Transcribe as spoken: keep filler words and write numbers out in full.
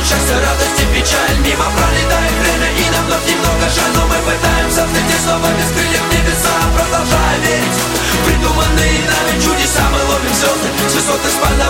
счастье, радость и печаль. Мимо пролетает время и нам вновь немного жаль, но мы пытаемся взлететь снова без крыльев в небеса, продолжая верить в придуманные нами чудеса. Мы ловим звезды с высоты спального